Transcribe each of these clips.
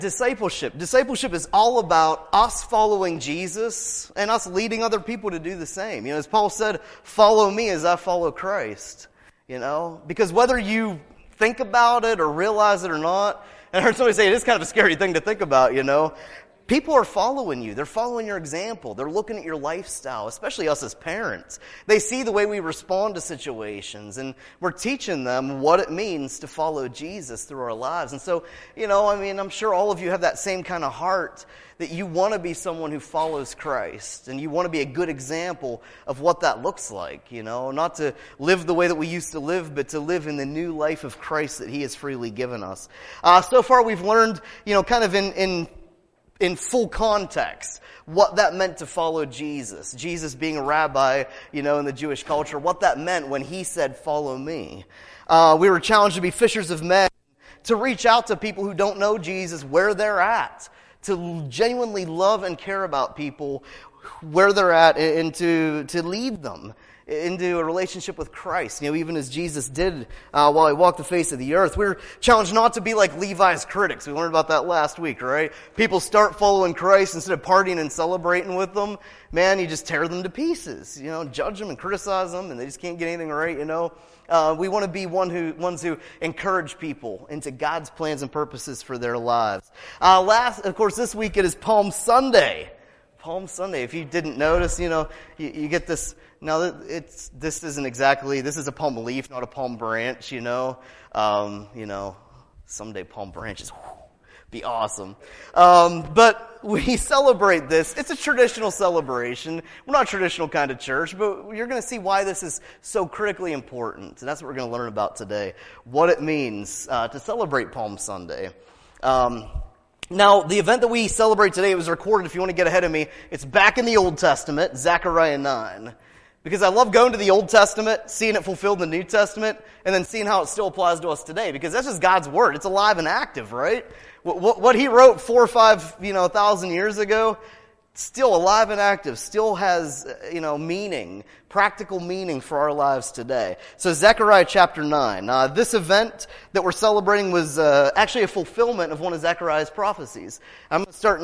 Discipleship. Discipleship is all about us following Jesus and us leading other people to do the same. As Paul said, follow me as I follow Christ. Because whether you think about it or realize it or not, and I heard somebody say it is kind of a scary thing to think about, people are following you. They're following your example. They're looking at your lifestyle, especially us as parents. They see the way we respond to situations, and we're teaching them what it means to follow Jesus through our lives. And so, I'm sure all of you have that same kind of heart that you want to be someone who follows Christ, and you want to be a good example of what that looks like, not to live the way that we used to live, but to live in the new life of Christ that He has freely given us. So far we've learned, kind of in full context, what that meant to follow Jesus. Jesus being a rabbi, in the Jewish culture, what that meant when He said, follow me. We were challenged to be fishers of men, to reach out to people who don't know Jesus where they're at, to genuinely love and care about people where they're at, and to lead them into a relationship with Christ, even as Jesus did while He walked the face of the earth. We're challenged not to be like Levi's critics. We learned about that last week, right? People start following Christ instead of partying and celebrating with them. Man, you just tear them to pieces, judge them and criticize them, and they just can't get anything right, We want to be ones who encourage people into God's plans and purposes for their lives. Of course, this week it is Palm Sunday. Palm Sunday. If you didn't notice, you get this. Now, this is a palm leaf, not a palm branch. Someday palm branches be awesome. But we celebrate this. It's a traditional celebration. We're not a traditional kind of church, but you're going to see why this is so critically important. And that's what we're going to learn about today. What it means to celebrate Palm Sunday. Now, the event that we celebrate today, it was recorded, if you want to get ahead of me, it's back in the Old Testament, Zechariah 9. Because I love going to the Old Testament, seeing it fulfilled in the New Testament, and then seeing how it still applies to us today. Because that's just God's Word. It's alive and active, right? What He wrote 4 or 5, 1,000 years ago, still alive and active, still has, meaning, practical meaning for our lives today. So Zechariah chapter 9. This event that we're celebrating was actually a fulfillment of one of Zechariah's prophecies. I'm going to start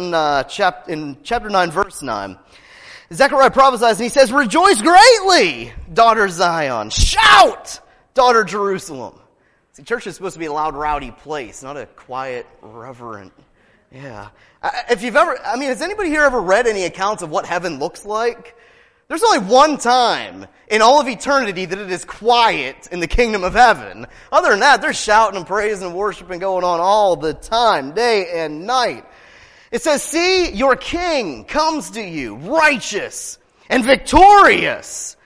in chapter 9, verse 9. Zechariah prophesies and he says, rejoice greatly, daughter Zion. Shout, daughter Jerusalem. See, church is supposed to be a loud, rowdy place, not a quiet, reverent. Yeah. Has anybody here ever read any accounts of what heaven looks like? There's only one time in all of eternity that it is quiet in the kingdom of heaven. Other than that, there's shouting and praising and worshiping going on all the time, day and night. It says, see, your king comes to you, righteous and victorious,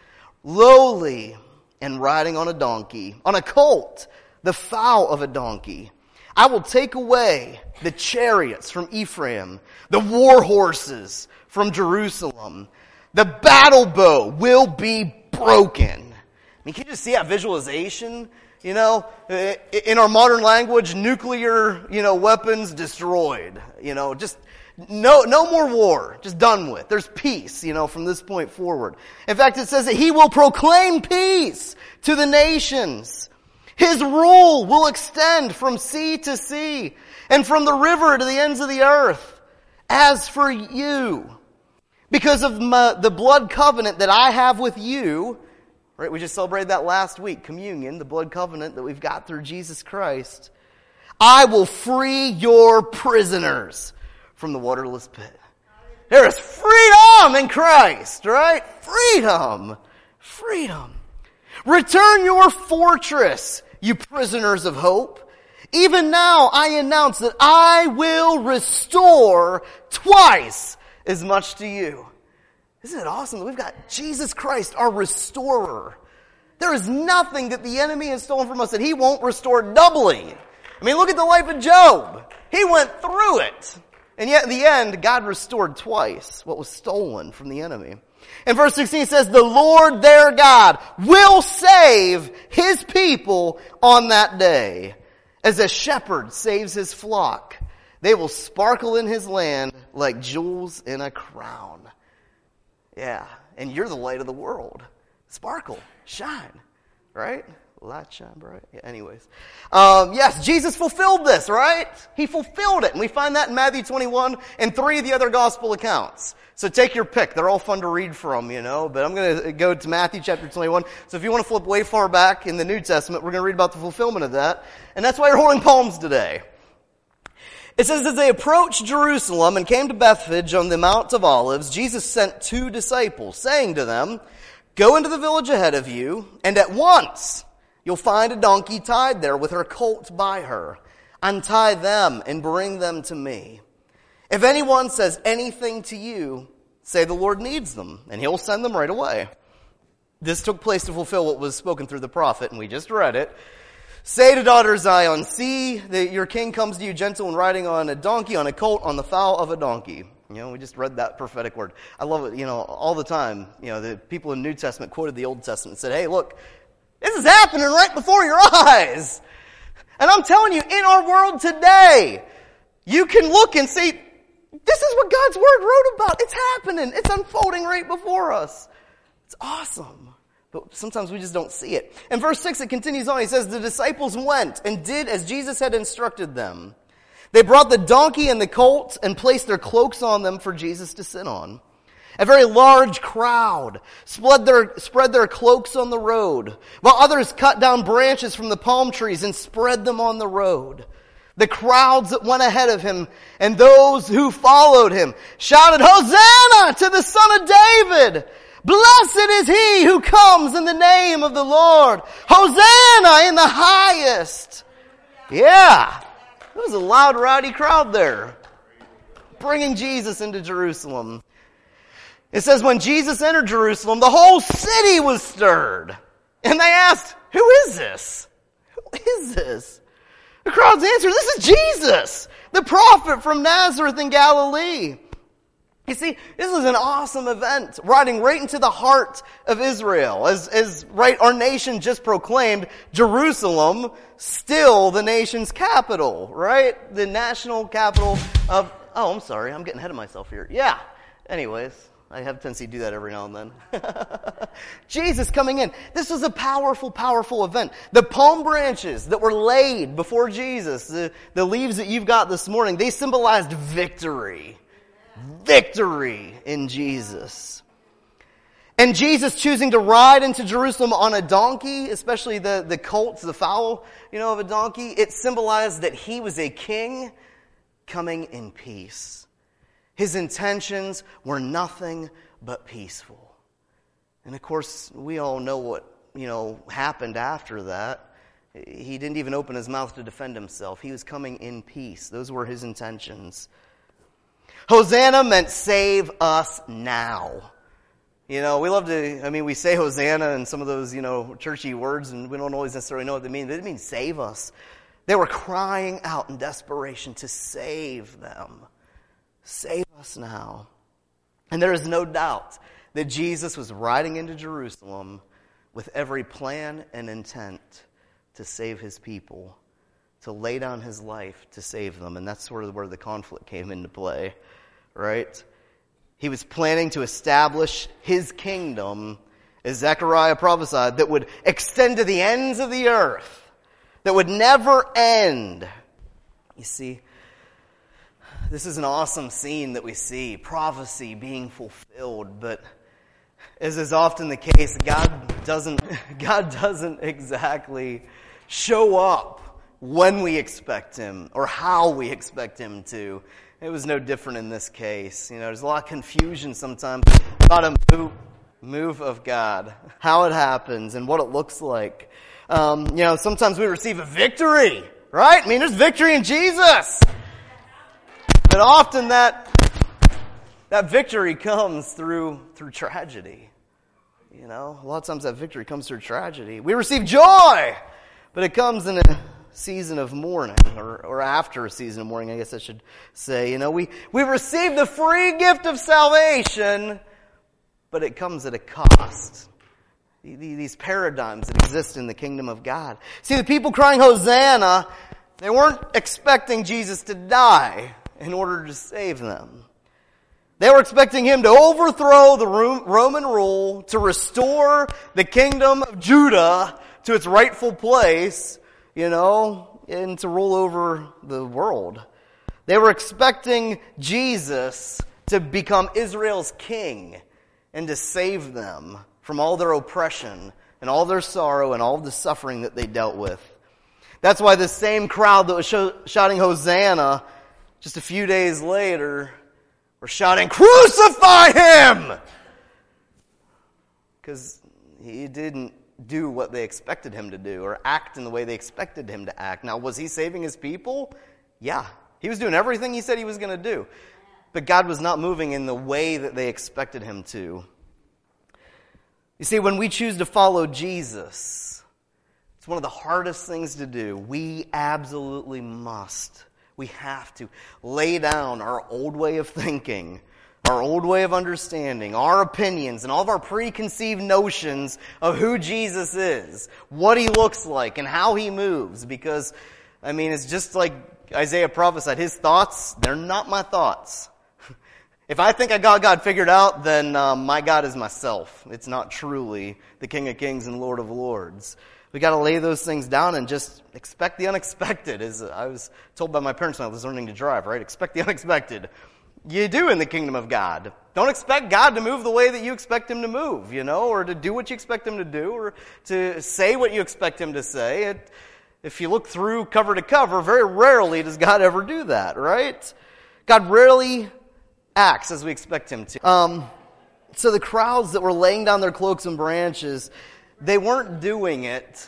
lowly and riding on a donkey, on a colt, the foal of a donkey. I will take away the chariots from Ephraim, the war horses from Jerusalem. The battle bow will be broken. Can you just see that visualization? In our modern language, nuclear, weapons destroyed. Just no more war. Just done with. There's peace, from this point forward. In fact, it says that He will proclaim peace to the nations. His rule will extend from sea to sea and from the river to the ends of the earth. As for you, because of the blood covenant that I have with you, right? We just celebrated that last week, communion, the blood covenant that we've got through Jesus Christ. I will free your prisoners from the waterless pit. There is freedom in Christ, right? Freedom. Freedom. Return your fortress, you prisoners of hope. Even now I announce that I will restore twice as much to you. Isn't it awesome that we've got Jesus Christ, our restorer? There is nothing that the enemy has stolen from us that He won't restore doubly. Look at the life of Job. He went through it. And yet in the end, God restored twice what was stolen from the enemy. In verse 16 it says, the Lord their God will save His people on that day. As a shepherd saves his flock, they will sparkle in His land like jewels in a crown. Yeah, and you're the light of the world. Sparkle, shine, right? Light shine bright. Yeah, anyways. Yes, Jesus fulfilled this, right? He fulfilled it. And we find that in Matthew 21 and 3 of the other gospel accounts. So take your pick. They're all fun to read from, but I'm going to go to Matthew chapter 21. So if you want to flip way far back in the New Testament, we're going to read about the fulfillment of that. And that's why you're holding palms today. It says, as they approached Jerusalem and came to Bethphage on the Mount of Olives, Jesus sent 2 disciples, saying to them, go into the village ahead of you, and at once you'll find a donkey tied there with her colt by her. Untie them and bring them to me. If anyone says anything to you, say the Lord needs them, and he'll send them right away. This took place to fulfill what was spoken through the prophet, and we just read it. Say to daughter Zion, see that your king comes to you gentle and riding on a donkey, on a colt, on the foal of a donkey. We just read that prophetic word. I love it, all the time. The people in the New Testament quoted the Old Testament and said, hey, look, this is happening right before your eyes. And I'm telling you, in our world today, you can look and see, this is what God's Word wrote about. It's happening. It's unfolding right before us. It's awesome. But sometimes we just don't see it. In verse 6, it continues on. He says, the disciples went and did as Jesus had instructed them. They brought the donkey and the colt and placed their cloaks on them for Jesus to sit on. A very large crowd spread their cloaks on the road, while others cut down branches from the palm trees and spread them on the road. The crowds that went ahead of him and those who followed him shouted, Hosanna to the Son of David! Blessed is he who comes in the name of the Lord! Hosanna in the highest! Yeah, there was a loud, rowdy crowd there, bringing Jesus into Jerusalem. It says, when Jesus entered Jerusalem, the whole city was stirred. And they asked, who is this? Who is this? The crowds answered, this is Jesus, the prophet from Nazareth in Galilee. You see, this is an awesome event, riding right into the heart of Israel. As our nation just proclaimed, Jerusalem, still the nation's capital, right? The national capital of, I'm sorry, I'm getting ahead of myself here. Yeah, anyways. I have a tendency to do that every now and then. Jesus coming in. This was a powerful, powerful event. The palm branches that were laid before Jesus, the leaves that you've got this morning, they symbolized victory. Victory in Jesus. And Jesus choosing to ride into Jerusalem on a donkey, especially the colt, the foal, of a donkey, it symbolized that he was a king coming in peace. His intentions were nothing but peaceful. And of course, we all know what, happened after that. He didn't even open his mouth to defend himself. He was coming in peace. Those were his intentions. Hosanna meant save us now. We say Hosanna and some of those, churchy words, and we don't always necessarily know what they mean, but it means save us. They were crying out in desperation to save them. Save us now. And there is no doubt that Jesus was riding into Jerusalem with every plan and intent to save his people, to lay down his life to save them. And that's sort of where the conflict came into play, right? He was planning to establish his kingdom, as Zechariah prophesied, that would extend to the ends of the earth, that would never end. You see, this is an awesome scene that we see, prophecy being fulfilled, but as is often the case, God doesn't exactly show up when we expect him or how we expect him to. It was no different in this case. There's a lot of confusion sometimes about a move of God, how it happens and what it looks like. Sometimes we receive a victory, right? There's victory in Jesus. But often that victory comes through tragedy. A lot of times that victory comes through tragedy. We receive joy, but it comes in a season of mourning, or after a season of mourning, I guess I should say. We receive the free gift of salvation, but it comes at a cost. These paradigms that exist in the kingdom of God. See, the people crying Hosanna, they weren't expecting Jesus to die in order to save them. They were expecting him to overthrow the Roman rule, to restore the kingdom of Judah to its rightful place, and to rule over the world. They were expecting Jesus to become Israel's king and to save them from all their oppression and all their sorrow and all the suffering that they dealt with. That's why the same crowd that was shouting Hosanna just a few days later were shouting, "Crucify him!" Because he didn't do what they expected him to do or act in the way they expected him to act. Now, was he saving his people? Yeah. He was doing everything he said he was going to do. But God was not moving in the way that they expected him to. You see, when we choose to follow Jesus, it's one of the hardest things to do. We absolutely must. We have to lay down our old way of thinking, our old way of understanding, our opinions, and all of our preconceived notions of who Jesus is, what he looks like, and how he moves. Because, it's just like Isaiah prophesied, his thoughts, they're not my thoughts. If I think I got God figured out, then my God is myself. It's not truly the King of Kings and Lord of Lords. We got to lay those things down and just expect the unexpected. As I was told by my parents when I was learning to drive, right? Expect the unexpected. You do in the kingdom of God. Don't expect God to move the way that you expect him to move, or to do what you expect him to do, or to say what you expect him to say. If you look through cover to cover, very rarely does God ever do that, right? God rarely acts as we expect him to. So the crowds that were laying down their cloaks and branches, they weren't doing it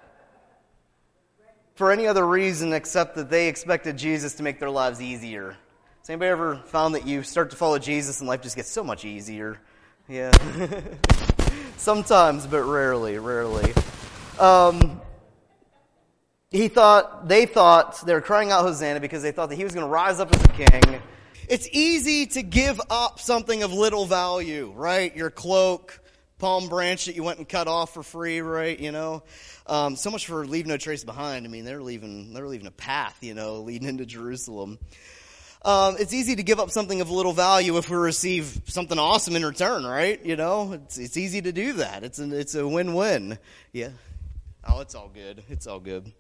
for any other reason except that they expected Jesus to make their lives easier. Has anybody ever found that you start to follow Jesus and life just gets so much easier? Yeah. Sometimes, but rarely. They thought they were crying out Hosanna because they thought that he was going to rise up as a king. It's easy to give up something of little value, right? Your cloak, palm branch that you went and cut off for free, right? So much for leave no trace behind. They're leaving a path, leading into Jerusalem. It's easy to give up something of little value if we receive something awesome in return, right? It's easy to do that. It's a win-win. Yeah. Oh, it's all good. It's all good.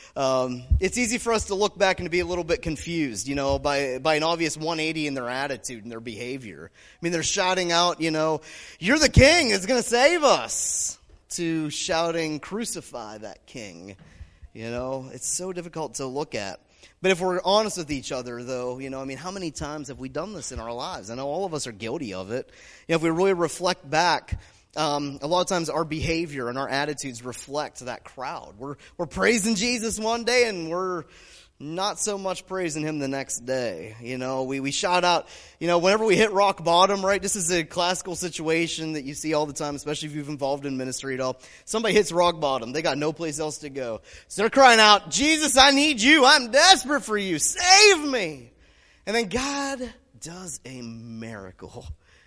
It's easy for us to look back and to be a little bit confused, by an obvious 180 in their attitude and their behavior. They're shouting out, "You're the king, it's going to save us," to shouting, "Crucify that king." It's so difficult to look at. But if we're honest with each other, though, how many times have we done this in our lives? I know all of us are guilty of it. If we really reflect back, a lot of times our behavior and our attitudes reflect that crowd. We're praising Jesus one day and we're not so much praising him the next day. We shout out, whenever we hit rock bottom, right? This is a classical situation that you see all the time, especially if you've involved in ministry at all. Somebody hits rock bottom. They got no place else to go. So they're crying out, "Jesus, I need you. I'm desperate for you. Save me." And then God does a miracle.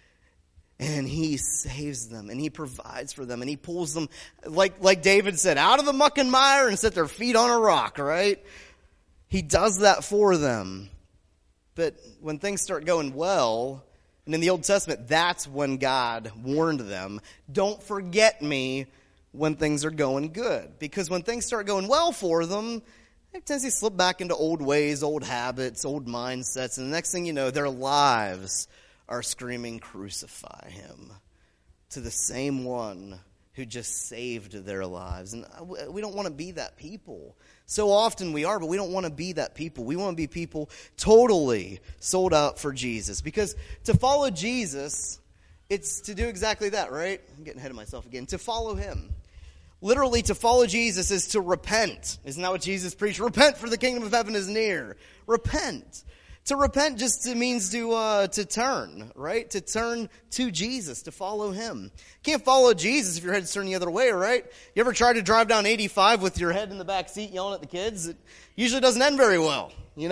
And he saves them, and he provides for them, and he pulls them, like David said, out of the muck and mire and set their feet on a rock, right? He does that for them. But when things start going well, and in the Old Testament, that's when God warned them, don't forget me when things are going good. Because when things start going well for them, they tend to slip back into old ways, old habits, old mindsets, and the next thing you know, their lives are screaming, "Crucify him," to the same one who just saved their lives. And we don't want to be that people. So often we are, but we don't want to be that people. We want to be people totally sold out for Jesus. Because to follow Jesus, it's to do exactly that, right? I'm getting ahead of myself again. To follow him. Literally, to follow Jesus is to repent. Isn't that what Jesus preached? Repent, for the kingdom of heaven is near. Repent. To repent just means to turn, right? To turn to Jesus, to follow him. You can't follow Jesus if your head's turned the other way, right? You ever tried to drive down 85 with your head in the back seat yelling at the kids? It usually doesn't end very well, You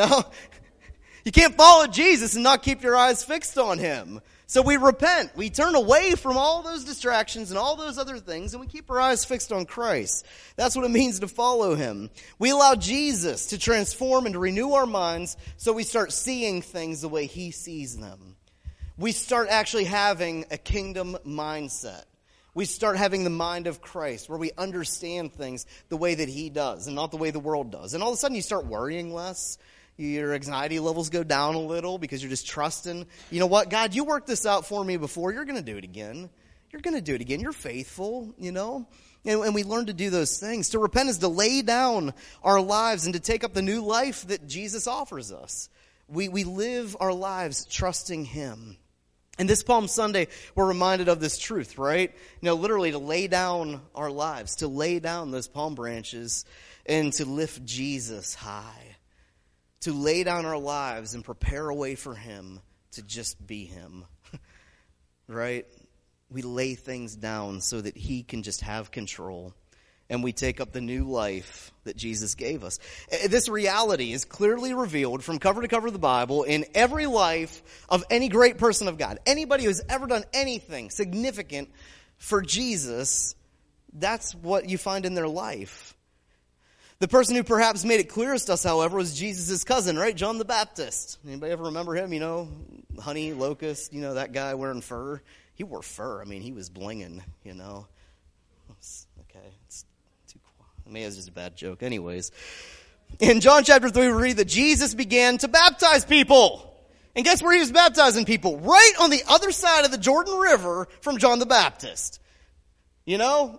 can't follow Jesus and not keep your eyes fixed on him. So we repent. We turn away from all those distractions and all those other things, and we keep our eyes fixed on Christ. That's what it means to follow him. We allow Jesus to transform and to renew our minds so we start seeing things the way he sees them. We start actually having a kingdom mindset. We start having the mind of Christ, where we understand things the way that he does and not the way the world does. And all of a sudden you start worrying less. Your anxiety levels go down a little because you're just trusting. You know what? God, you worked this out for me before. You're going to do it again. You're going to do it again. You're faithful, you know. And we learn to do those things. To repent is to lay down our lives and to take up the new life that Jesus offers us. We live our lives trusting him. And this Palm Sunday, we're reminded of this truth, right? You know, literally to lay down our lives, to lay down those palm branches and to lift Jesus high. To lay down our lives and prepare a way for him to just be him, right? We lay things down so that he can just have control. And we take up the new life that Jesus gave us. This reality is clearly revealed from cover to cover of the Bible in every life of any great person of God. Anybody who's ever done anything significant for Jesus, that's what you find in their life. The person who perhaps made it clearest to us, however, was Jesus' cousin, right? John the Baptist. Anybody ever remember him? You know, honey, locust, you know, that guy wearing fur. He wore fur. I mean, he was blinging, you know. Okay, it's too quiet. Maybe it's just a bad joke. Anyways, in John chapter 3, we read that Jesus began to baptize people. And guess where he was baptizing people? Right on the other side of the Jordan River from John the Baptist. You know?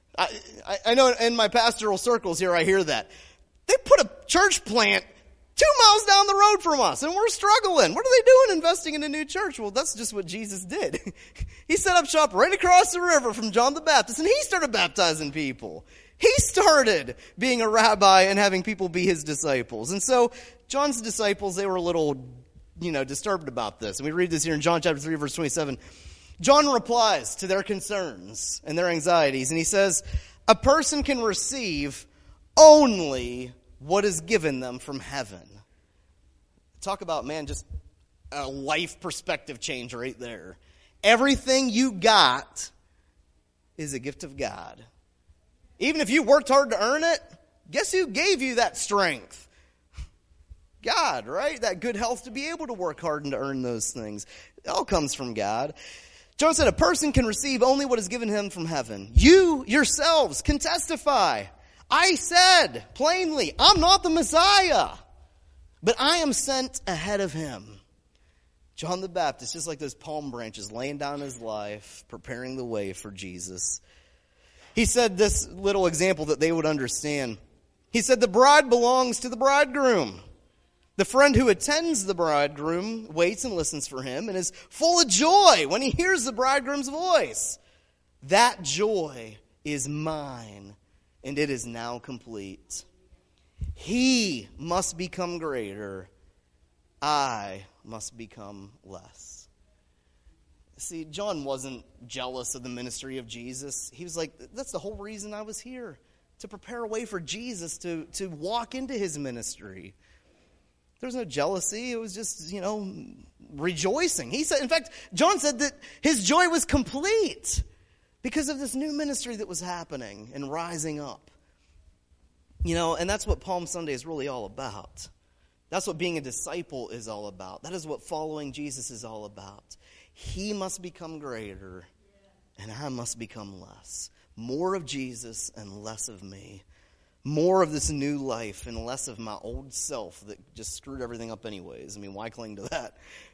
I know in my pastoral circles here I hear that. They put a church plant 2 miles down the road from us, and we're struggling. What are they doing investing in a new church? Well, that's just what Jesus did. He set up shop right across the river from John the Baptist, and he started baptizing people. He started being a rabbi and having people be his disciples. And so John's disciples, they were a little, disturbed about this. And we read this here in John chapter 3, verse 27. John replies to their concerns and their anxieties, and he says, a person can receive only what is given them from heaven. Talk about, man, just a life perspective change right there. Everything you got is a gift of God. Even if you worked hard to earn it, guess who gave you that strength? God, right? That good health to be able to work hard and to earn those things. It all comes from God. John said a person can receive only what is given him from heaven. You yourselves can testify. I said plainly, I'm not the Messiah, but I am sent ahead of him. John the Baptist, just like those palm branches, laying down his life, preparing the way for Jesus. He said this little example that they would understand. He said the bride belongs to the bridegroom. The friend who attends the bridegroom waits and listens for him and is full of joy when he hears the bridegroom's voice. That joy is mine, and it is now complete. He must become greater. I must become less. See, John wasn't jealous of the ministry of Jesus. He was like, that's the whole reason I was here, to prepare a way for Jesus to walk into his ministry. There's no jealousy. It was just, rejoicing. He said, in fact, John said that his joy was complete because of this new ministry that was happening and rising up. And that's what Palm Sunday is really all about. That's what being a disciple is all about. That is what following Jesus is all about. He must become greater, and I must become less. More of Jesus and less of me. More of this new life and less of my old self that just screwed everything up anyways. I mean, why cling to that,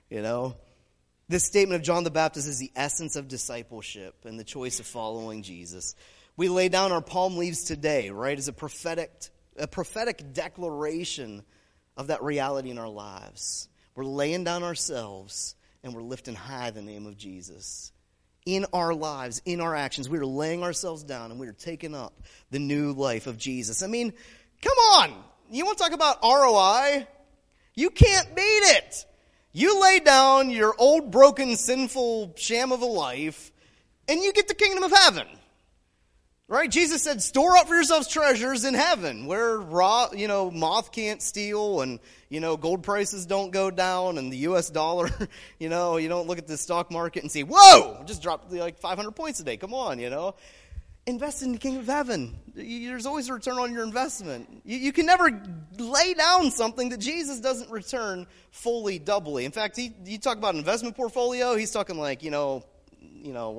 This statement of John the Baptist is the essence of discipleship and the choice of following Jesus. We lay down our palm leaves today, right, as a prophetic declaration of that reality in our lives. We're laying down ourselves and we're lifting high the name of Jesus. In our lives, in our actions, we are laying ourselves down and we are taking up the new life of Jesus. I mean, come on. You want to talk about ROI? You can't beat it. You lay down your old, broken, sinful sham of a life and you get the kingdom of heaven. Right? Jesus said, store up for yourselves treasures in heaven where moth can't steal and, gold prices don't go down and the U.S. dollar, you don't look at the stock market and see, whoa, just dropped like 500 points a day. Come on, Invest in the kingdom of heaven. There's always a return on your investment. You can never lay down something that Jesus doesn't return fully, doubly. In fact, you talk about an investment portfolio, he's talking like, what?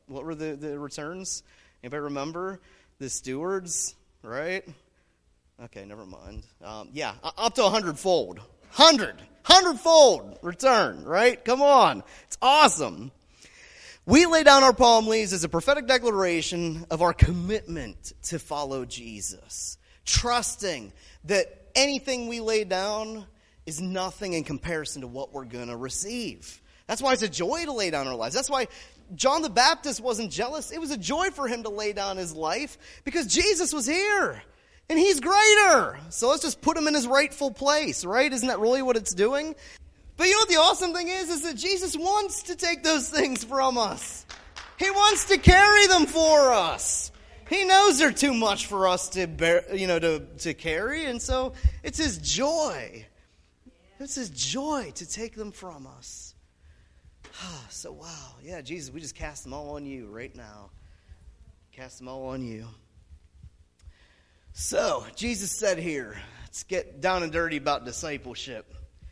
what were the returns? Anybody remember? The stewards, right? Okay, never mind. Up to 100-fold. 100-fold return, right? Come on. It's awesome. We lay down our palm leaves as a prophetic declaration of our commitment to follow Jesus, trusting that anything we lay down is nothing in comparison to what we're going to receive. That's why it's a joy to lay down our lives. That's why John the Baptist wasn't jealous. It was a joy for him to lay down his life because Jesus was here. And he's greater. So let's just put him in his rightful place, right? Isn't that really what it's doing? But you know what the awesome thing is that Jesus wants to take those things from us. He wants to carry them for us. He knows they're too much for us to bear, to carry, and so it's his joy. It's his joy to take them from us. So wow, yeah, Jesus, we just cast them all on you right now. Cast them all on you. So, Jesus said here, let's get down and dirty about discipleship.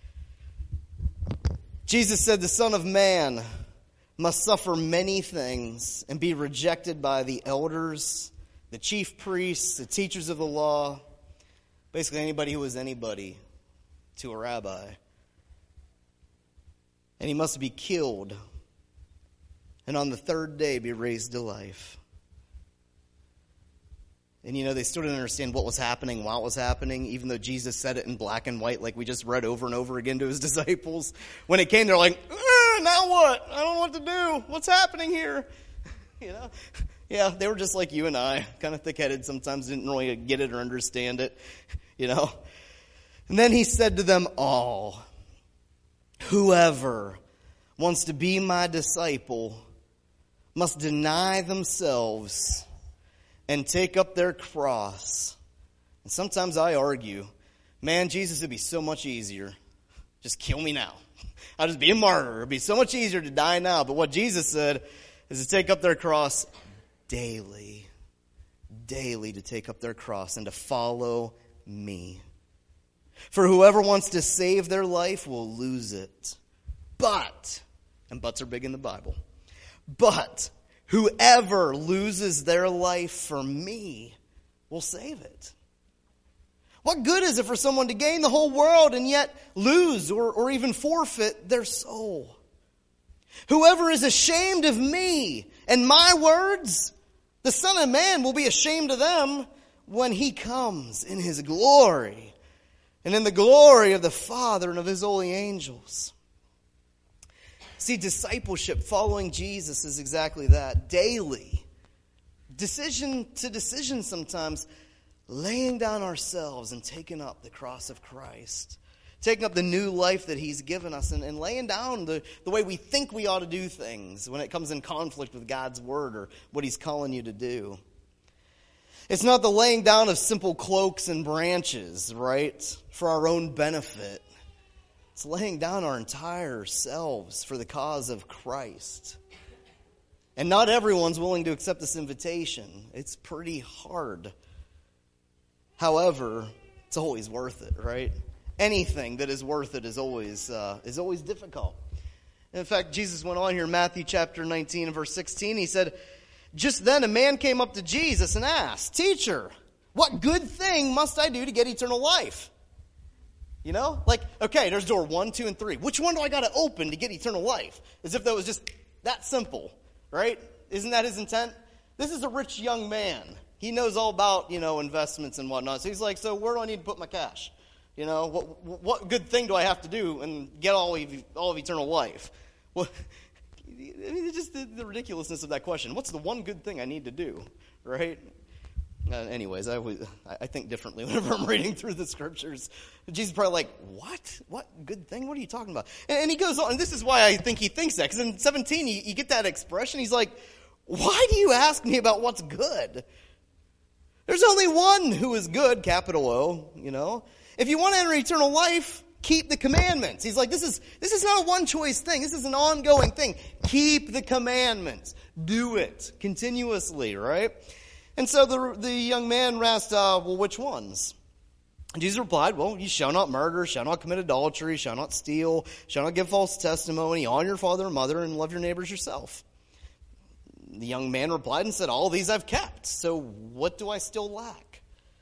Jesus said the Son of Man must suffer many things and be rejected by the elders, the chief priests, the teachers of the law, basically anybody who was anybody to a rabbi. And he must be killed, and on the third day be raised to life. And they still didn't understand what was happening while it was happening, even though Jesus said it in black and white like we just read over and over again to his disciples. When it came, they're like, now what? I don't know what to do. What's happening here? Yeah, they were just like you and I, kind of thick-headed, sometimes didn't really get it or understand it, And then he said to them all, whoever wants to be my disciple must deny themselves and take up their cross. And sometimes I argue, man, Jesus, it'd be so much easier. Just kill me now. I'll just be a martyr. It'd be so much easier to die now. But what Jesus said is to take up their cross daily. Daily to take up their cross and to follow me. For whoever wants to save their life will lose it. But, and buts are big in the Bible, but whoever loses their life for me will save it. What good is it for someone to gain the whole world and yet lose or even forfeit their soul? Whoever is ashamed of me and my words, the Son of Man will be ashamed of them when he comes in his glory and in the glory of the Father and of his holy angels. See, discipleship, following Jesus, is exactly that. Daily. Decision to decision sometimes. Laying down ourselves and taking up the cross of Christ. Taking up the new life that he's given us. And laying down the way we think we ought to do things when it comes in conflict with God's word or what he's calling you to do. It's not the laying down of simple cloaks and branches, right? For our own benefit. It's laying down our entire selves for the cause of Christ. And not everyone's willing to accept this invitation. It's pretty hard. However, it's always worth it, right? Anything that is worth it is always difficult. In fact, Jesus went on here in Matthew chapter 19 and verse 16. He said, just then a man came up to Jesus and asked, Teacher, what good thing must I do to get eternal life? Okay, there's door 1, 2, and 3. Which one do I got to open to get eternal life? As if that was just that simple, right? Isn't that his intent? This is a rich young man. He knows all about, investments and whatnot. So he's like, so where do I need to put my cash? What good thing do I have to do and get all of eternal life? Well, just the ridiculousness of that question. What's the one good thing I need to do, right? Anyways, I think differently whenever I'm reading through the scriptures. Jesus is probably like, what? What good thing? What are you talking about? And he goes on, and this is why I think he thinks that. Because in 17, you get that expression. He's like, why do you ask me about what's good? There's only one who is good, capital O, If you want to enter eternal life, keep the commandments. He's like, this is not a one-choice thing. This is an ongoing thing. Keep the commandments. Do it continuously, right? And so the young man asked, well, which ones? And Jesus replied, well, you shall not murder, shall not commit adultery, shall not steal, shall not give false testimony, honor your father and mother, and love your neighbors yourself. The young man replied and said, all these I've kept, so what do I still lack?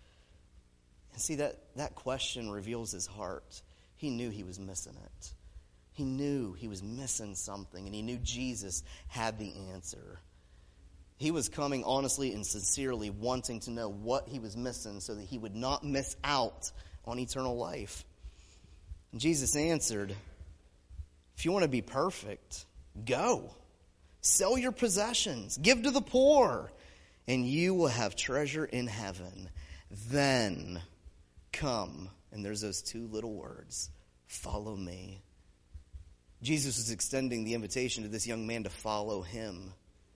And see, that question reveals his heart. He knew he was missing it. He knew he was missing something, and he knew Jesus had the answer. He was coming honestly and sincerely wanting to know what he was missing so that he would not miss out on eternal life. And Jesus answered, if you want to be perfect, go. Sell your possessions, give to the poor, and you will have treasure in heaven. Then come, and there's those two little words, follow me. Jesus was extending the invitation to this young man to follow him.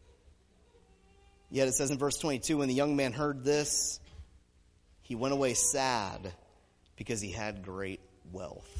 Yet it says in verse 22, when the young man heard this, he went away sad because he had great wealth.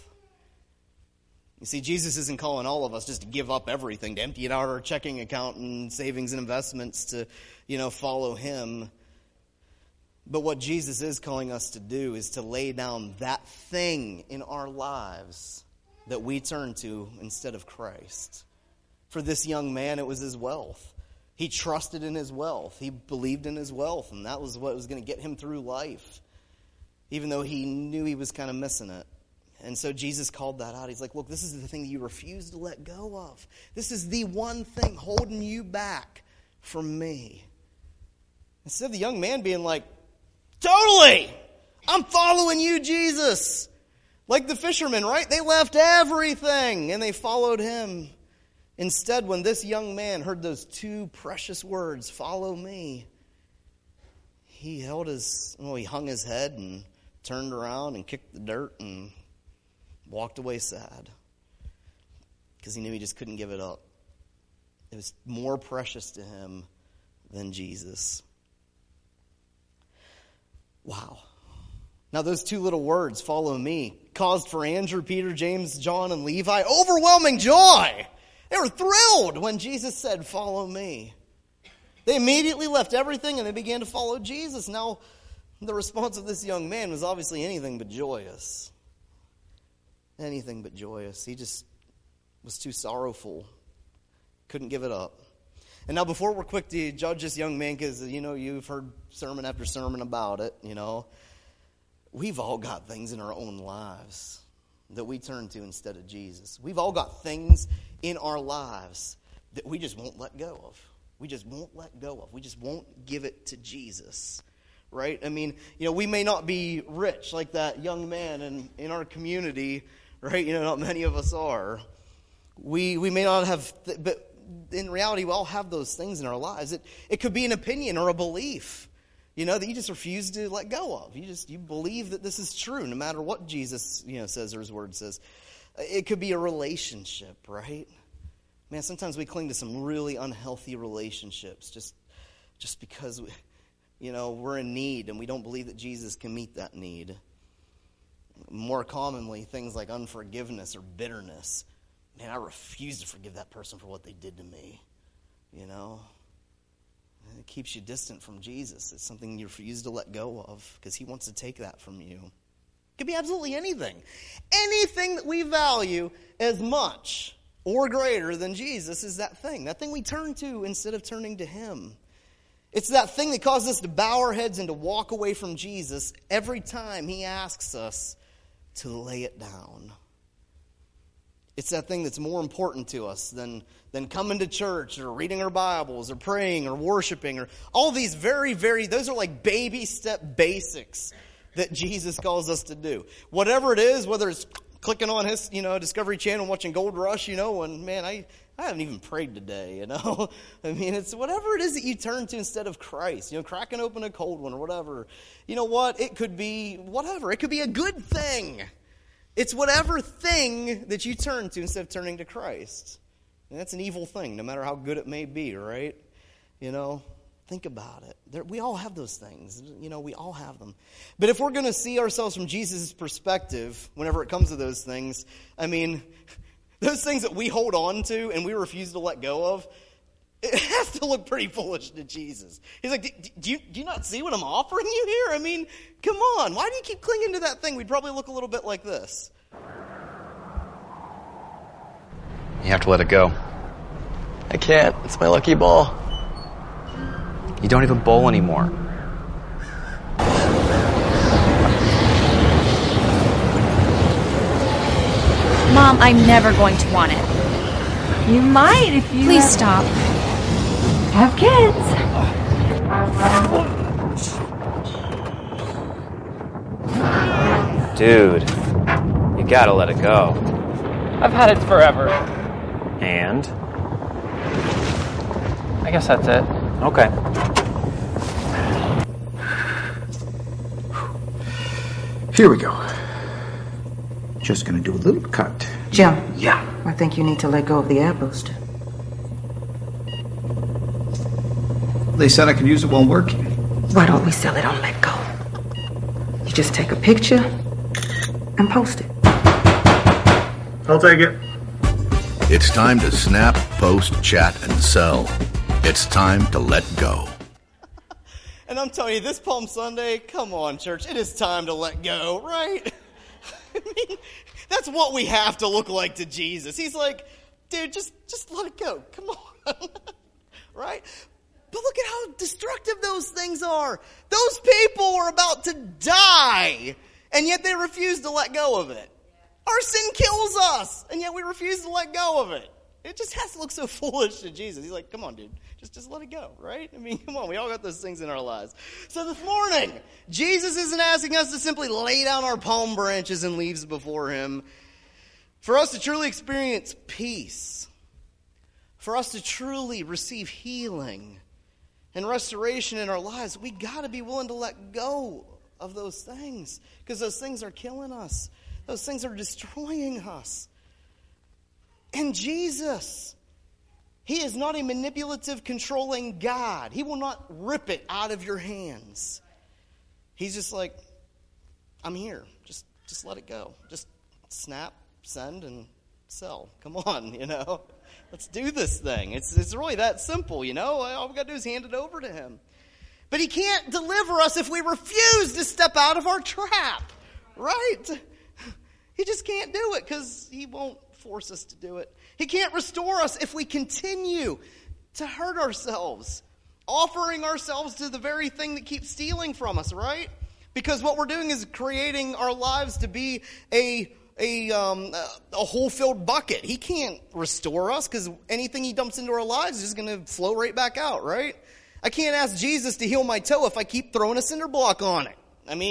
You see, Jesus isn't calling all of us just to give up everything, to empty out our checking account and savings and investments to, follow him. But what Jesus is calling us to do is to lay down that thing in our lives that we turn to instead of Christ. For this young man, it was his wealth. He trusted in his wealth. He believed in his wealth, and that was what was going to get him through life, even though he knew he was kind of missing it. And so Jesus called that out. He's like, look, this is the thing that you refuse to let go of. This is the one thing holding you back from me. Instead of the young man being like, totally, I'm following you, Jesus. Like the fishermen, right? They left everything and they followed him. Instead, when this young man heard those two precious words, follow me, he hung his head and turned around and kicked the dirt and walked away sad because he knew he just couldn't give it up. It was more precious to him than Jesus. Wow. Now those two little words, follow me, caused for Andrew, Peter, James, John, and Levi overwhelming joy. They were thrilled when Jesus said, follow me. They immediately left everything and they began to follow Jesus. Now, the response of this young man was obviously anything but joyous. Anything but joyous. He just was too sorrowful. Couldn't give it up. And now before we're quick to judge this young man, because, you've heard sermon after sermon about it, we've all got things in our own lives that we turn to instead of Jesus. We've all got things in our lives that we just won't let go of. We just won't let go of. We just won't give it to Jesus. Right? I mean, we may not be rich like that young man in our community, right? Not many of us are. We may not have, but in reality, we all have those things in our lives. It could be an opinion or a belief, that you just refuse to let go of. You believe that this is true, no matter what Jesus, says or his word says. It could be a relationship, right? Man, sometimes we cling to some really unhealthy relationships just because we're in need and we don't believe that Jesus can meet that need. More commonly, things like unforgiveness or bitterness. Man, I refuse to forgive that person for what they did to me. It keeps you distant from Jesus. It's something you refuse to let go of because he wants to take that from you. It could be absolutely anything. Anything that we value as much or greater than Jesus is that thing we turn to instead of turning to him. It's that thing that causes us to bow our heads and to walk away from Jesus every time he asks us to lay it down. It's that thing that's more important to us than coming to church or reading our Bibles or praying or worshiping or all these very, very, those are like baby step basics that Jesus calls us to do. Whatever it is, whether it's clicking on his, Discovery Channel and watching Gold Rush, and man, I haven't even prayed today, I mean, it's whatever it is that you turn to instead of Christ, cracking open a cold one or whatever. You know what? It could be whatever. It could be a good thing. It's whatever thing that you turn to instead of turning to Christ. And that's an evil thing, no matter how good it may be, right? Think about it. We all have those things. We all have them. But if we're going to see ourselves from Jesus' perspective, whenever it comes to those things, I mean, those things that we hold on to and we refuse to let go of, it has to look pretty foolish to Jesus. He's like, do you not see what I'm offering you here? I mean, come on. Why do you keep clinging to that thing? We'd probably look a little bit like this. You have to let it go. I can't. It's my lucky ball. You don't even bowl anymore. Mom, I'm never going to want it. You might if you... Please stop. Have kids. Dude, you gotta let it go. I've had it forever. And? I guess that's it. Okay. Here we go. Just gonna do a little cut. Jim. Yeah. I think you need to let go of the air booster. They said I could use it while working. Why don't we sell it on Let Go? You just take a picture and post it. I'll take it. It's time to snap, post, chat, and sell. It's time to let go. And I'm telling you, this Palm Sunday, come on, church, it is time to let go, right? I mean, that's what we have to look like to Jesus. He's like, dude, just let it go. Come on. Right? But look at how destructive those things are. Those people are about to die, and yet they refuse to let go of it. Our sin kills us, and yet we refuse to let go of it. It just has to look so foolish to Jesus. He's like, come on, dude. Just let it go, right? I mean, come on. We all got those things in our lives. So this morning, Jesus isn't asking us to simply lay down our palm branches and leaves before him. For us to truly experience peace, for us to truly receive healing and restoration in our lives, we got to be willing to let go of those things, because those things are killing us. Those things are destroying us. And Jesus, he is not a manipulative, controlling God. He will not rip it out of your hands. He's just like, I'm here. Just let it go. Just snap, send, and sell. Come on, Let's do this thing. It's really that simple, All we got to do is hand it over to him. But he can't deliver us if we refuse to step out of our trap, right? He just can't do it because he won't force us to do it. He can't restore us if we continue to hurt ourselves, offering ourselves to the very thing that keeps stealing from us, right? Because what we're doing is creating our lives to be a hole-filled bucket. He can't restore us because anything he dumps into our lives is just going to flow right back out, right? I can't ask Jesus to heal my toe if I keep throwing a cinder block on it.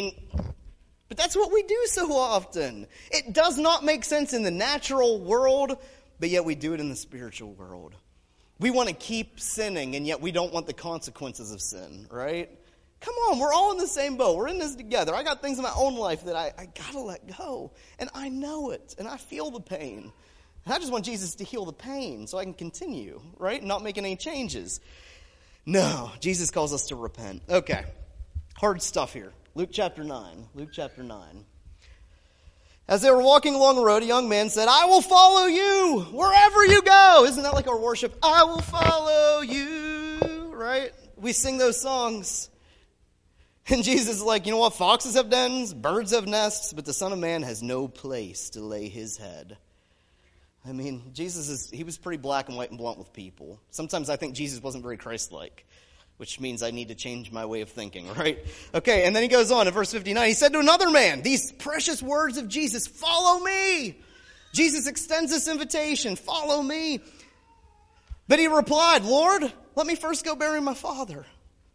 But that's what we do so often. It does not make sense in the natural world, but yet we do it in the spiritual world. We want to keep sinning, and yet we don't want the consequences of sin, right? Come on, we're all in the same boat. We're in this together. I got things in my own life that I got to let go, and I know it, and I feel the pain. And I just want Jesus to heal the pain so I can continue, right, and not making any changes. No, Jesus calls us to repent. Okay, hard stuff here. Luke chapter 9. As they were walking along the road, a young man said, I will follow you wherever you go. Isn't that like our worship? I will follow you, right? We sing those songs. And Jesus is like, you know what? Foxes have dens, birds have nests, but the Son of Man has no place to lay his head. Jesus he was pretty black and white and blunt with people. Sometimes I think Jesus wasn't very Christ-like, which means I need to change my way of thinking, right? Okay, and then he goes on in verse 59. He said to another man, these precious words of Jesus, follow me. Jesus extends this invitation, follow me. But he replied, Lord, let me first go bury my father.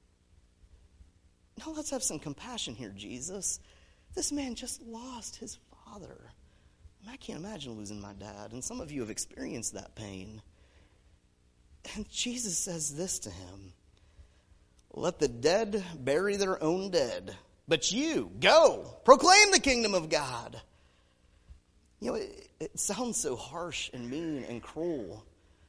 Now let's have some compassion here, Jesus. This man just lost his father. I can't imagine losing my dad, and some of you have experienced that pain. And Jesus says this to him, let the dead bury their own dead, but you, go, proclaim the kingdom of God. It sounds so harsh and mean and cruel.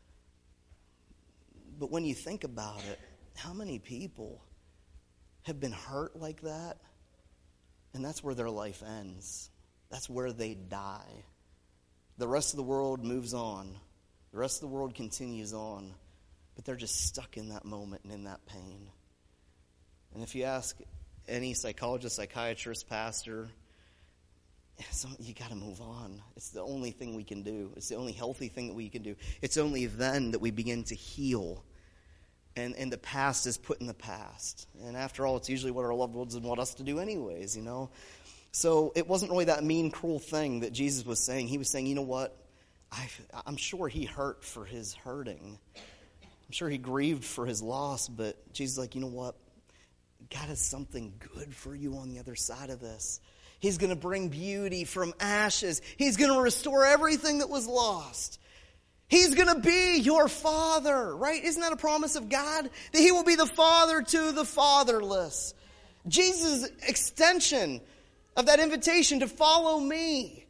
But when you think about it, how many people have been hurt like that? And that's where their life ends. That's where they die. The rest of the world moves on. The rest of the world continues on. But they're just stuck in that moment and in that pain. And if you ask any psychologist, psychiatrist, pastor, you got to move on. It's the only thing we can do. It's the only healthy thing that we can do. It's only then that we begin to heal And the past is put in the past. And after all, it's usually what our loved ones want us to do anyways, you know. So it wasn't really that mean, cruel thing that Jesus was saying. He was saying, you know what? I'm sure he hurt for his hurting. I'm sure he grieved for his loss, but Jesus is like, you know what? God has something good for you on the other side of this. He's going to bring beauty from ashes. He's going to restore everything that was lost. He's going to be your father, right? Isn't that a promise of God? That he will be the father to the fatherless. Jesus' extension of that invitation to follow me.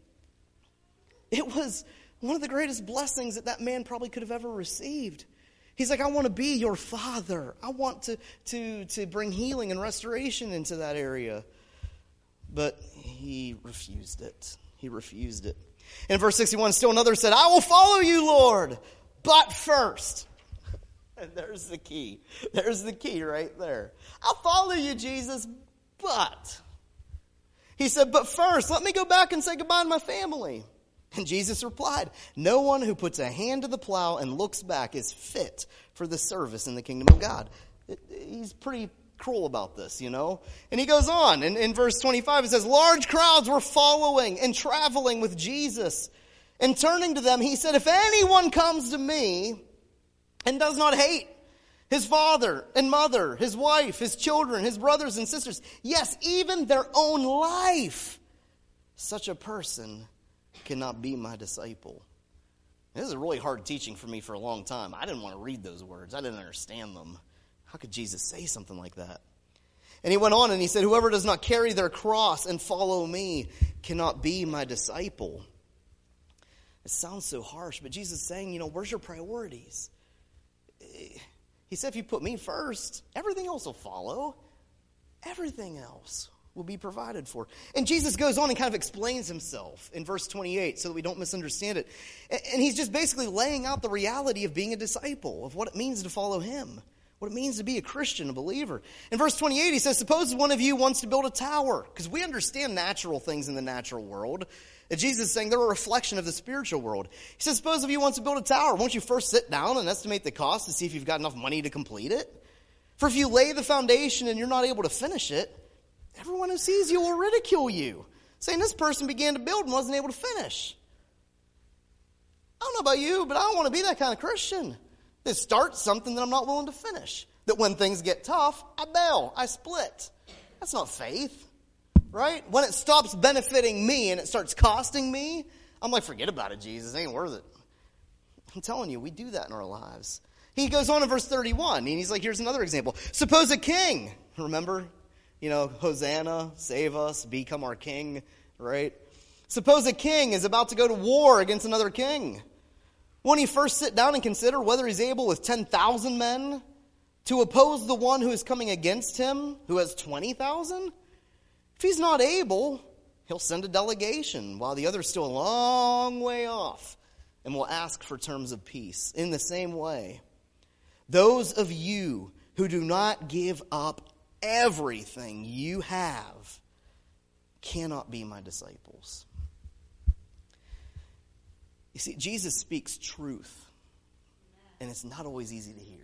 It was one of the greatest blessings that man probably could have ever received. He's like, I want to be your father. I want to bring healing and restoration into that area. But he refused it. He refused it. In verse 61, still another said, I will follow you, Lord, but first. And there's the key. There's the key right there. I'll follow you, Jesus, but. He said, but first, let me go back and say goodbye to my family. And Jesus replied, no one who puts a hand to the plow and looks back is fit for the service in the kingdom of God. He's pretty cruel about this, you know. And he goes on. And in verse 25 it says, large crowds were following and traveling with Jesus. And turning to them, he said, if anyone comes to me and does not hate his father and mother, his wife, his children, his brothers and sisters, yes, even their own life, such a person cannot be my disciple. This is a really hard teaching for me for a long time. I didn't want to read those words. I didn't understand them. How could Jesus say something like that? And he went on and he said, whoever does not carry their cross and follow me cannot be my disciple. It sounds so harsh, but Jesus is saying, you know, where's your priorities? He said, if you put me first, everything else will follow. Everything else will be provided for. And Jesus goes on and kind of explains himself in verse 28 so that we don't misunderstand it. And he's just basically laying out the reality of being a disciple, of what it means to follow him, what it means to be a Christian, a believer. In verse 28, he says, suppose one of you wants to build a tower, because we understand natural things in the natural world. And Jesus is saying they're a reflection of the spiritual world. He says, suppose if you wants to build a tower, won't you first sit down and estimate the cost to see if you've got enough money to complete it? For if you lay the foundation and you're not able to finish it, everyone who sees you will ridicule you, saying this person began to build and wasn't able to finish. I don't know about you, but I don't want to be that kind of Christian that starts something that I'm not willing to finish. That when things get tough, I bail, I split. That's not faith, right? When it stops benefiting me and it starts costing me, I'm like, forget about it, Jesus. It ain't worth it. I'm telling you, we do that in our lives. He goes on in verse 31, and he's like, here's another example. Suppose a king, remember, you know, Hosanna, save us, become our king, right? Suppose a king is about to go to war against another king. Won't he first sit down and consider whether he's able with 10,000 men to oppose the one who is coming against him, who has 20,000? If he's not able, he'll send a delegation while the other's still a long way off and will ask for terms of peace. In the same way, those of you who do not give up everything you have cannot be my disciples. You see, Jesus speaks truth, and it's not always easy to hear.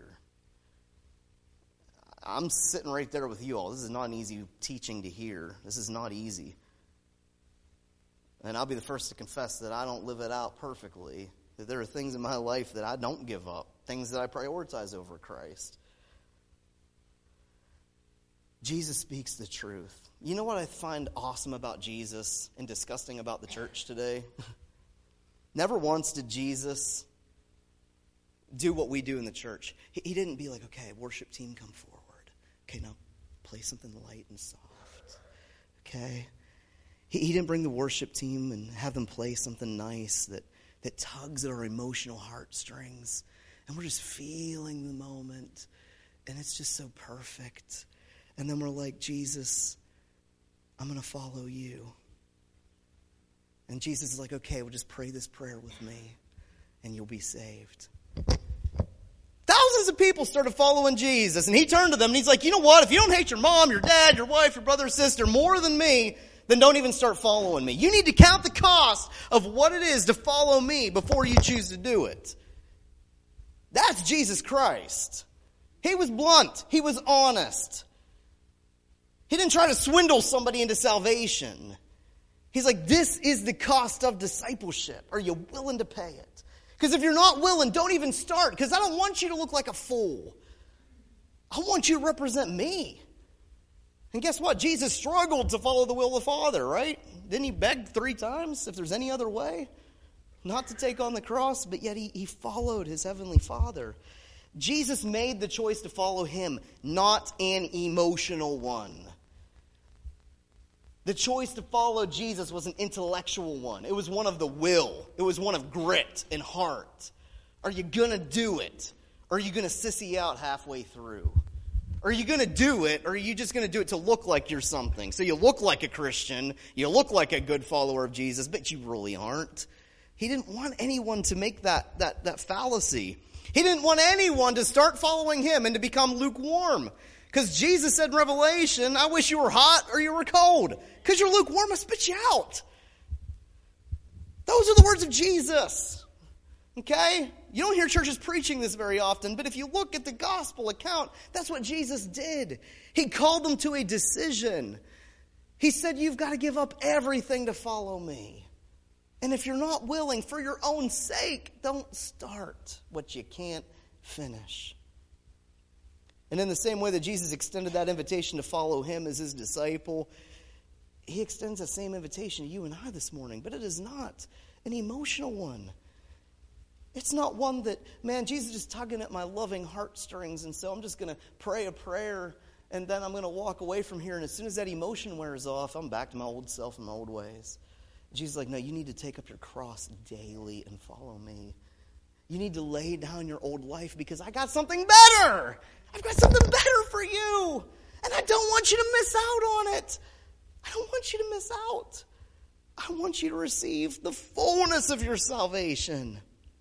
I'm sitting right there with you all. This is not an easy teaching to hear. This is not easy. And I'll be the first to confess that I don't live it out perfectly, that there are things in my life that I don't give up, things that I prioritize over Christ. Jesus speaks the truth. You know what I find awesome about Jesus and disgusting about the church today? Never once did Jesus do what we do in the church. He didn't be like, okay, worship team, come forward. Okay, now play something light and soft. Okay? He didn't bring the worship team and have them play something nice that tugs at our emotional heartstrings. And we're just feeling the moment. And it's just so perfect. And then we're like, Jesus, I'm going to follow you. And Jesus is like, okay, well, just pray this prayer with me, and you'll be saved. Thousands of people started following Jesus, and he turned to them, and he's like, you know what? If you don't hate your mom, your dad, your wife, your brother, or sister more than me, then don't even start following me. You need to count the cost of what it is to follow me before you choose to do it. That's Jesus Christ. He was blunt. He was honest. He didn't try to swindle somebody into salvation. He's like, this is the cost of discipleship. Are you willing to pay it? Because if you're not willing, don't even start. Because I don't want you to look like a fool. I want you to represent me. And guess what? Jesus struggled to follow the will of the Father, right? Didn't he beg 3 times if there's any other way? Not to take on the cross, but yet he followed his heavenly Father. Jesus made the choice to follow him, not an emotional one. The choice to follow Jesus was an intellectual one. It was one of the will. It was one of grit and heart. Are you going to do it? Or are you going to sissy out halfway through? Are you going to do it, or are you just going to do it to look like you're something? So you look like a Christian, you look like a good follower of Jesus, but you really aren't. He didn't want anyone to make that fallacy. He didn't want anyone to start following him and to become lukewarm. Because Jesus said in Revelation, I wish you were hot or you were cold. Because you're lukewarm, I spit you out. Those are the words of Jesus. Okay? You don't hear churches preaching this very often, but if you look at the gospel account, that's what Jesus did. He called them to a decision. He said, you've got to give up everything to follow me. And if you're not willing, for your own sake, don't start what you can't finish. And in the same way that Jesus extended that invitation to follow him as his disciple, he extends the same invitation to you and I this morning. But it is not an emotional one. It's not one that, man, Jesus is just tugging at my loving heartstrings, and so I'm just going to pray a prayer, and then I'm going to walk away from here, and as soon as that emotion wears off, I'm back to my old self and my old ways. Jesus is like, no, you need to take up your cross daily and follow me. You need to lay down your old life because I got something better. I've got something better for you, and I don't want you to miss out on it. I don't want you to miss out. I want you to receive the fullness of your salvation.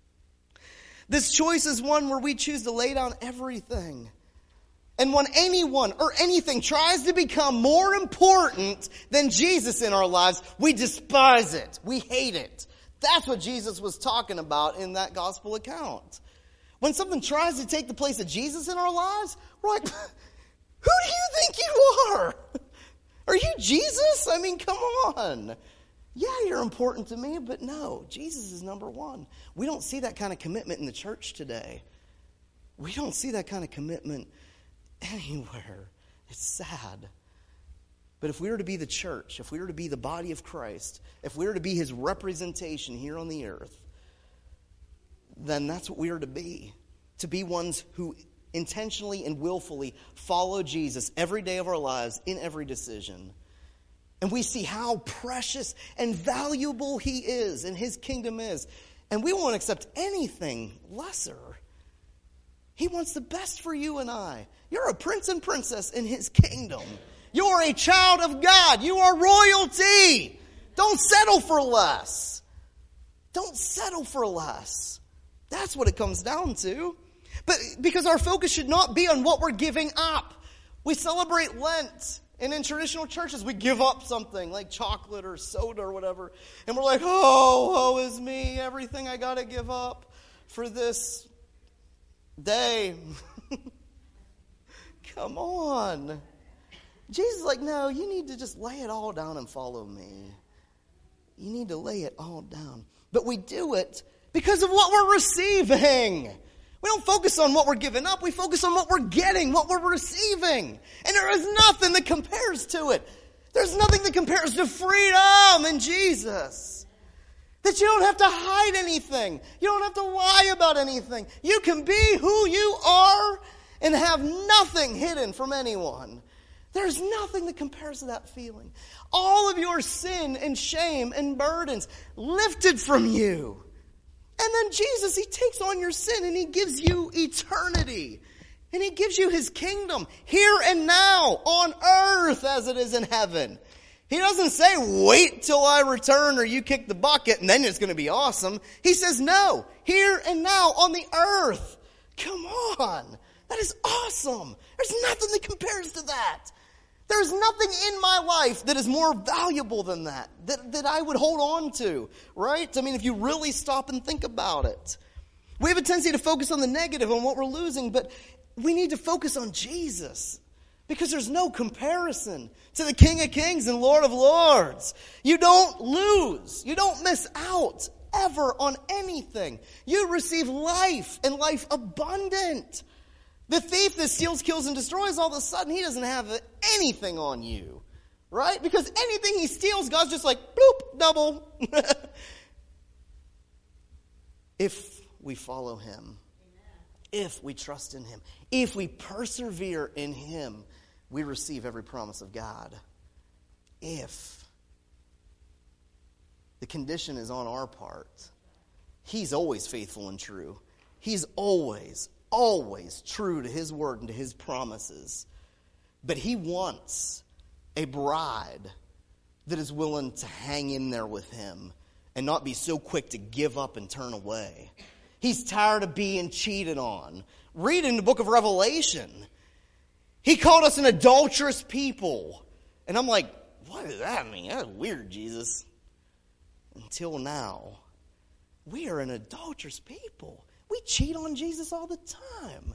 This choice is one where we choose to lay down everything. And when anyone or anything tries to become more important than Jesus in our lives, we despise it. We hate it. That's what Jesus was talking about in that gospel account. When something tries to take the place of Jesus in our lives, we're like, who do you think you are? Are you Jesus? I mean, come on. Yeah, you're important to me, but no, Jesus is number one. We don't see that kind of commitment in the church today. We don't see that kind of commitment anywhere. It's sad. But if we were to be the church, if we were to be the body of Christ, if we were to be his representation here on the earth, then that's what we are to be. To be ones who intentionally and willfully follow Jesus every day of our lives in every decision. And we see how precious and valuable he is and his kingdom is. And we won't accept anything lesser. He wants the best for you and I. You're a prince and princess in his kingdom. You're a child of God. You are royalty. Don't settle for less. Don't settle for less. That's what it comes down to. But because our focus should not be on what we're giving up. We celebrate Lent. And in traditional churches, we give up something like chocolate or soda or whatever. And we're like, oh, woe is me. Everything I got to give up for this day. Come on. Jesus is like, no, you need to just lay it all down and follow me. You need to lay it all down. But we do it because of what we're receiving. We don't focus on what we're giving up. We focus on what we're getting, what we're receiving. And there is nothing that compares to it. There's nothing that compares to freedom in Jesus. That you don't have to hide anything. You don't have to lie about anything. You can be who you are and have nothing hidden from anyone. There's nothing that compares to that feeling. All of your sin and shame and burdens lifted from you. And then Jesus, he takes on your sin and he gives you eternity. And he gives you his kingdom here and now on earth as it is in heaven. He doesn't say, wait till I return or you kick the bucket and then it's going to be awesome. He says, no, here and now on the earth. Come on. That is awesome. There's nothing that compares to that. There's nothing in my life that is more valuable than that I would hold on to, right? I mean, if you really stop and think about it. We have a tendency to focus on the negative, on what we're losing, but we need to focus on Jesus. Because there's no comparison to the King of Kings and Lord of Lords. You don't lose. You don't miss out ever on anything. You receive life and life abundant. The thief that steals, kills, and destroys, all of a sudden, he doesn't have anything on you. Right? Because anything he steals, God's just like, bloop, double. If we follow him, if we trust in him, if we persevere in him, we receive every promise of God. If. The condition is on our part. He's always faithful and true. He's always, always true to his word and to his promises. But he wants a bride that is willing to hang in there with him and not be so quick to give up and turn away. He's tired of being cheated on. Read in the book of Revelation. He called us an adulterous people. And I'm like, what does that mean? That's weird, Jesus. Until now, we are an adulterous people. We cheat on Jesus all the time.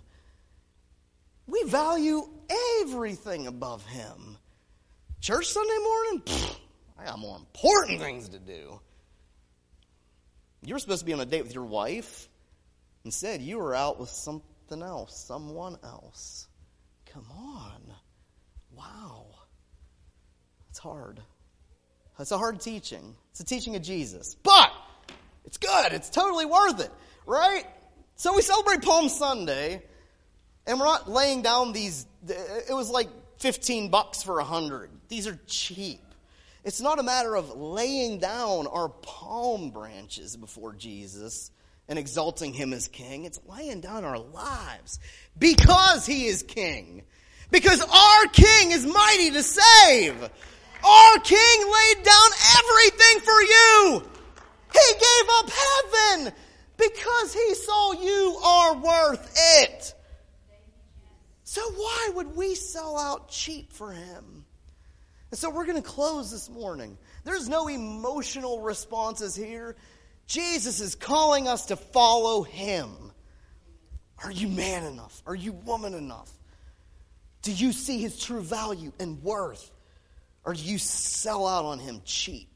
We value everything above him. Church Sunday morning? I got more important things to do. You were supposed to be on a date with your wife. Instead, you were out with something else, someone else. Come on. Wow. It's hard. It's a hard teaching. It's a teaching of Jesus. But it's good. It's totally worth it. Right? So we celebrate Palm Sunday, and we're not laying down these, it was like $15 for 100. These are cheap. It's not a matter of laying down our palm branches before Jesus and exalting him as king. It's laying down our lives because he is king. Because our king is mighty to save. Our king laid down everything for you. He gave up heaven because he saw you are worth it. So why would we sell out cheap for him? And so we're going to close this morning. There's no emotional responses here. Jesus is calling us to follow him. Are you man enough? Are you woman enough? Do you see his true value and worth? Or do you sell out on him cheap?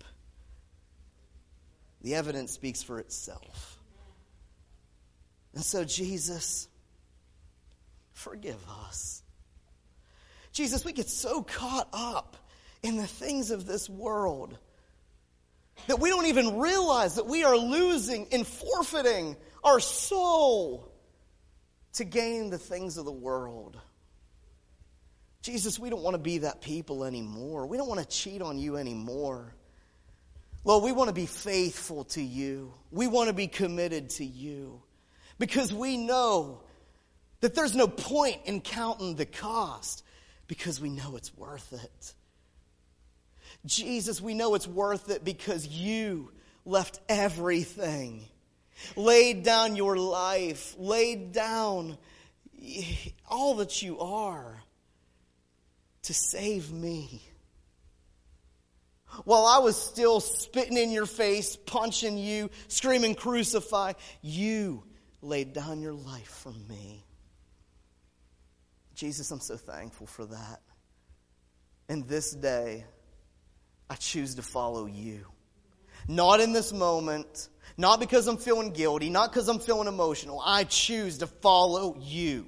The evidence speaks for itself. And so, Jesus, forgive us. Jesus, we get so caught up in the things of this world that we don't even realize that we are losing and forfeiting our soul to gain the things of the world. Jesus, we don't want to be that people anymore. We don't want to cheat on you anymore. Lord, we want to be faithful to you. We want to be committed to you because we know that there's no point in counting the cost because we know it's worth it. Jesus, we know it's worth it because you left everything, laid down your life, laid down all that you are to save me. While I was still spitting in your face, punching you, screaming, crucify, you laid down your life for me. Jesus, I'm so thankful for that. And this day, I choose to follow you. Not in this moment, not because I'm feeling guilty, not because I'm feeling emotional. I choose to follow you.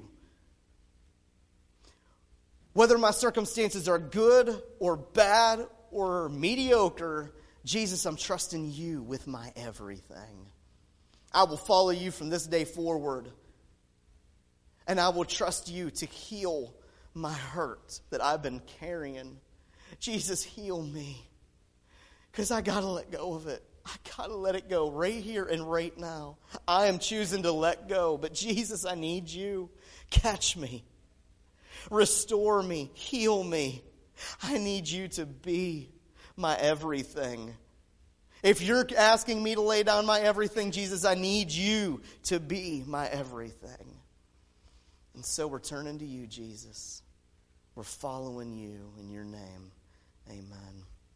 Whether my circumstances are good or bad or mediocre, Jesus, I'm trusting you with my everything. I will follow you from this day forward. And I will trust you to heal my hurt that I've been carrying. Jesus, heal me. Because I got to let go of it. I got to let it go right here and right now. I am choosing to let go. But Jesus, I need you. Catch me. Restore me. Heal me. I need you to be my everything. If you're asking me to lay down my everything, Jesus, I need you to be my everything. And so we're turning to you, Jesus. We're following you in your name. Amen.